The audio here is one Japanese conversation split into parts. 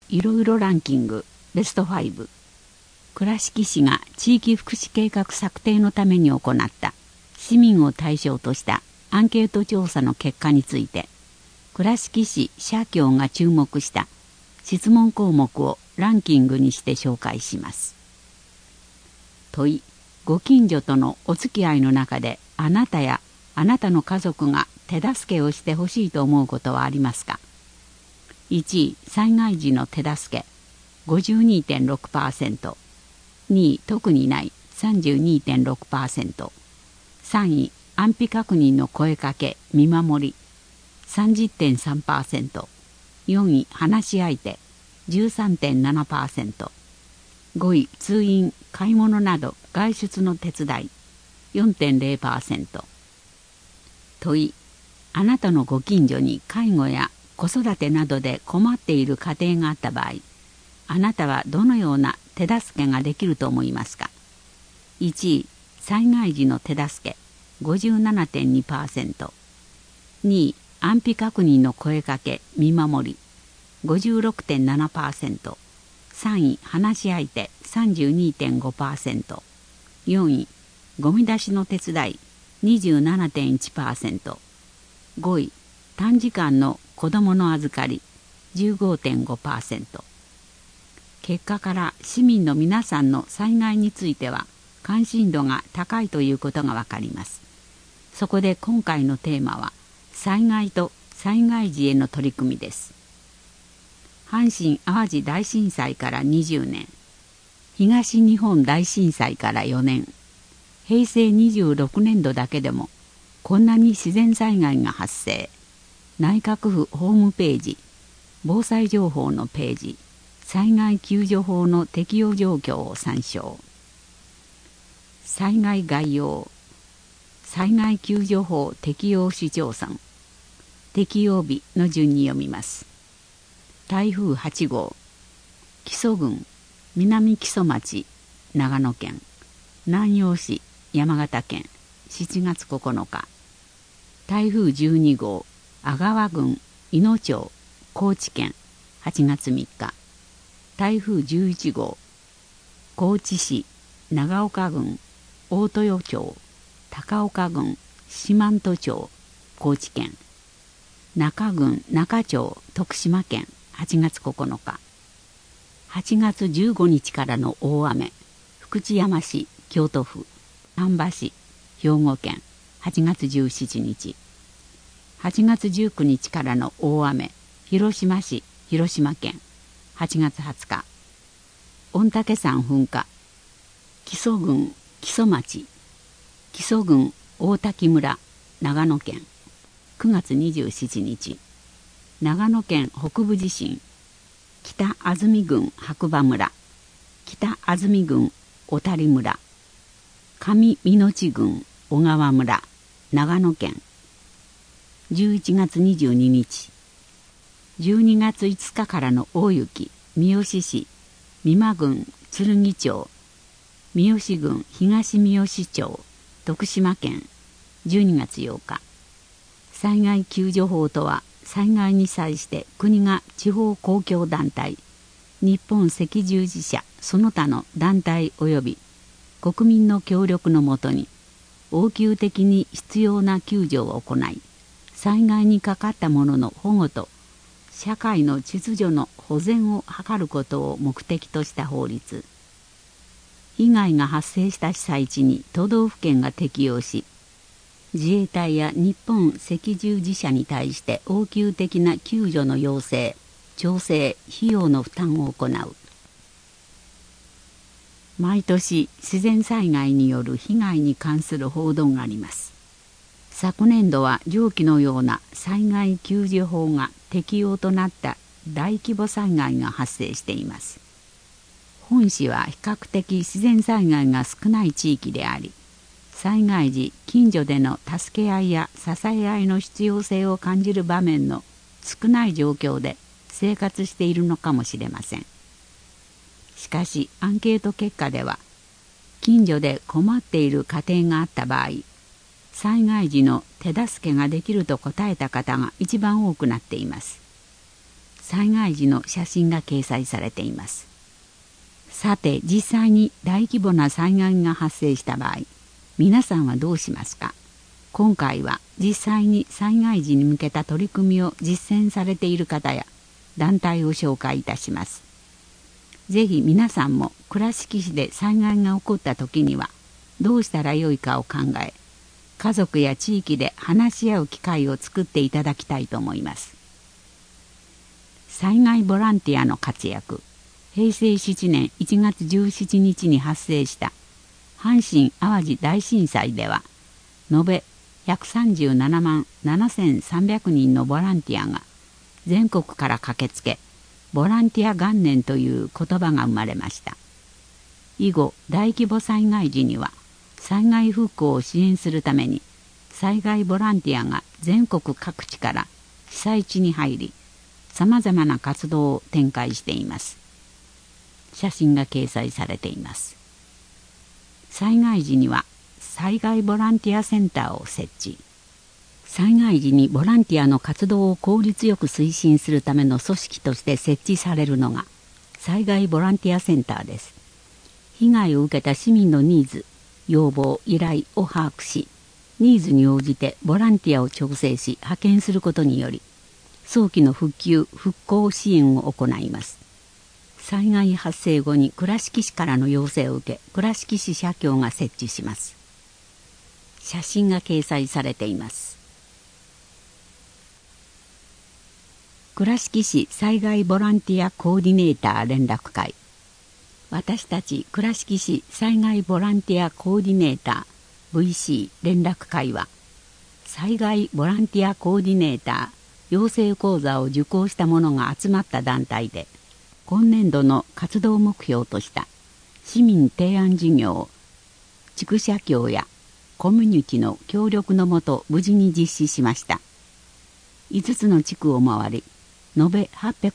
いろいろランキングベスト5。倉敷市が地域福祉計画策定のために行った市民を対象としたアンケート調査の結果について、倉敷市社協が注目した質問項目をランキングにして紹介します。問い、ご近所とのお付き合いの中であなたやあなたの家族が手助けをしてほしいと思うことはありますか。1位、災害時の手助け 52.6%、2位、特にない 32.6%、3位、安否確認の声かけ見守り 30.3%、4位、話し相手 13.7%、5位、通院買い物など外出の手伝い 4.0%。 問い、あなたのご近所に介護や子育てなどで困っている家庭があった場合、あなたはどのような手助けができると思いますか。1位、災害時の手助け 57.2%、 2位、安否確認の声かけ見守り 56.7%、 3位、話し相手 32.5%、 4位、ゴミ出しの手伝い 27.1%、 5位、短時間の子どもの預かり 15.5%。 結果から市民の皆さんの災害については関心度が高いということがわかります。そこで今回のテーマは災害と災害時への取り組みです。阪神・淡路大震災から20年、東日本大震災から4年、平成26年度だけでもこんなに自然災害が発生。内閣府ホームページ、防災情報のページ、災害救助法の適用状況を参照。災害概要、災害救助法適用市町村、適用日の順に読みます。台風8号、木曽郡、南木曽町、長野県、南陽市、山形県、7月9日。台風12号、阿川郡、伊野町、高知県、8月3日。台風11号、高知市、長岡郡、大豊町、高岡郡、四万十町、高知県。中郡、中町、徳島県、8月9日。8月15日からの大雨、福知山市、京都府、丹波市、兵庫県、8月17日。8月19日からの大雨、広島市、広島県、8月20日。御嶽山噴火、木曽郡、木曽町、木曽郡、大滝村、長野県、9月27日。長野県北部地震、北安住郡白馬村、北安住郡小谷村、上美濃地郡小川村、長野県。11月22日。12月5日からの大雪、三好市、美馬郡剣町、三好郡東三好町、徳島県、12月8日。災害救助法とは、災害に際して国が地方公共団体、日本赤十字社その他の団体及び国民の協力のもとに応急的に必要な救助を行い、災害にかかった者の保護と社会の秩序の保全を図ることを目的とした法律。被害が発生した被災地に都道府県が適用し、自衛隊や日本赤十字社に対して応急的な救助の要請、調整、費用の負担を行う。毎年自然災害による被害に関する報道があります。昨年度は上記のような災害救助法が適用となった大規模災害が発生しています。本市は比較的自然災害が少ない地域であり、災害時近所での助け合いや支え合いの必要性を感じる場面の少ない状況で生活しているのかもしれません。しかしアンケート結果では、近所で困っている家庭があった場合、災害時の手助けができると答えた方が一番多くなっています。 災害時の写真が掲載されています。さて、実際に大規模な災害が発生した場合、皆さんはどうしますか？今回は実際に災害時に向けた取り組みを実践されている方や団体を紹介いたします。ぜひ皆さんも倉敷市で災害が起こった時にはどうしたらよいかを考え、家族や地域で話し合う機会を作っていただきたいと思います。災害ボランティアの活躍。平成7年1月17日に発生した阪神・淡路大震災では、延べ137万7300人のボランティアが全国から駆けつけ、ボランティア元年という言葉が生まれました。以後、大規模災害時には災害復興を支援するために災害ボランティアが全国各地から被災地に入り、さまざまな活動を展開しています。写真が掲載されています。災害時には災害ボランティアセンターを設置。災害時にボランティアの活動を効率よく推進するための組織として設置されるのが災害ボランティアセンターです。被害を受けた市民のニーズ、要望、依頼を把握し、ニーズに応じてボランティアを調整し派遣することにより、早期の復旧・復興支援を行います。災害発生後に倉敷市からの要請を受け、倉敷市社協が設置します。写真が掲載されています。倉敷市災害ボランティアコーディネーター連絡会。私たち倉敷市災害ボランティアコーディネーター VC 連絡会は、災害ボランティアコーディネーター養成講座を受講した者が集まった団体で、今年度の活動目標とした市民提案事業を地区社協やコミュニティの協力のもと無事に実施しました。5つの地区を回り、延べ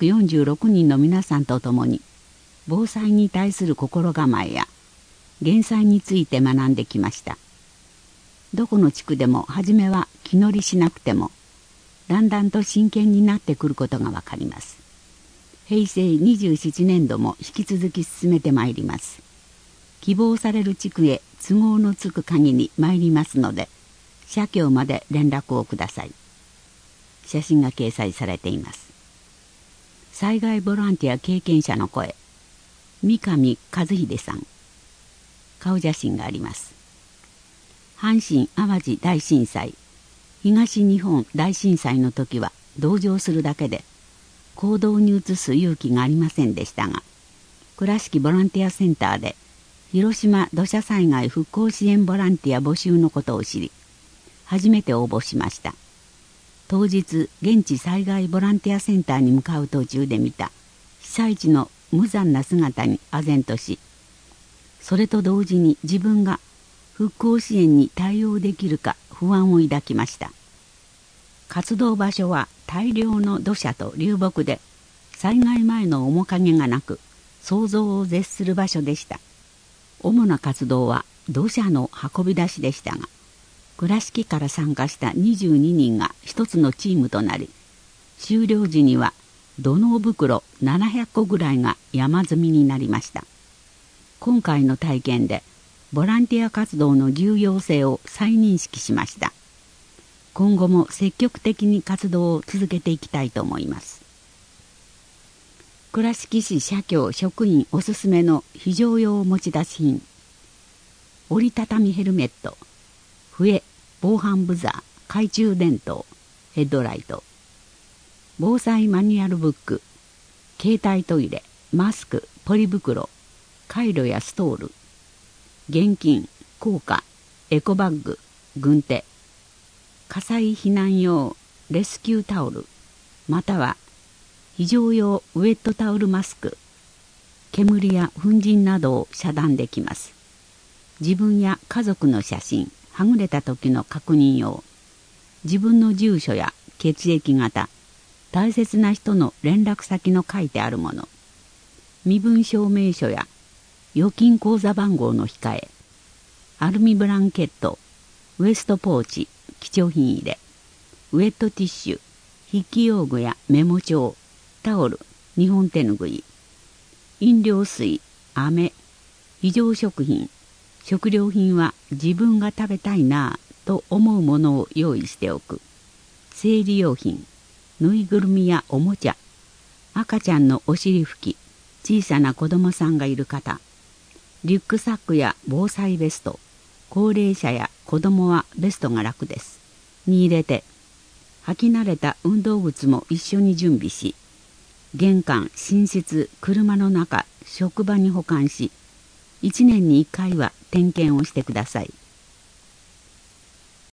846人の皆さんと共に防災に対する心構えや減災について学んできました。どこの地区でも初めは気乗りしなくても、だんだんと真剣になってくることがわかります。平成27年度も引き続き進めてまいります。希望される地区へ都合のつく限り参りますので、社協まで連絡をください。写真が掲載されています。災害ボランティア経験者の声。三上和秀さん。顔写真があります。阪神・淡路大震災、東日本大震災の時は同情するだけで行動に移す勇気がありませんでしたが、倉敷ボランティアセンターで広島土砂災害復興支援ボランティア募集のことを知り、初めて応募しました。当日、現地災害ボランティアセンターに向かう途中で見た被災地の無残な姿に唖然とし、それと同時に自分が復興支援に対応できるか不安を抱きました。活動場所は大量の土砂と流木で、災害前の面影がなく、想像を絶する場所でした。主な活動は土砂の運び出しでしたが、倉敷から参加した22人が一つのチームとなり、終了時には土のう袋700個ぐらいが山積みになりました。今回の体験でボランティア活動の重要性を再認識しました。今後も積極的に活動を続けていきたいと思います。倉敷市社協職員おすすめの非常用持ち出し品。折りたたみヘルメット、笛、防犯ブザー、懐中電灯、ヘッドライト、防災マニュアルブック、携帯トイレ、マスク、ポリ袋、カイロやストール、現金、硬貨、エコバッグ、軍手、火災避難用レスキュータオル、または非常用ウェットタオルマスク、煙や粉塵などを遮断できます。自分や家族の写真、はぐれた時の確認用、自分の住所や血液型、大切な人の連絡先の書いてあるもの、身分証明書や預金口座番号の控え、アルミブランケット、ウエストポーチ、貴重品入れ、ウェットティッシュ、筆記用具やメモ帳、 タオル、日本手ぬぐい、飲料水、飴、非常食品、食料品は自分が食べたいなぁと思うものを用意しておく。生理用品、ぬいぐるみやおもちゃ、赤ちゃんのお尻拭き、小さな子供さんがいる方、リュックサックや防災ベスト、高齢者や子供はベストが楽です。に入れて、履き慣れた運動靴も一緒に準備し、玄関、寝室、車の中、職場に保管し、1年に1回は点検をしてください。